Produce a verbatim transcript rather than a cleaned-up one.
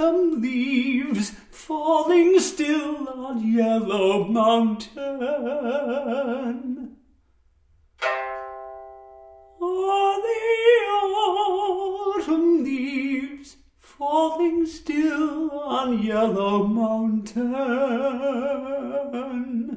autumn leaves falling still on Yellow Mountain. Oh, the autumn leaves falling still on Yellow Mountain.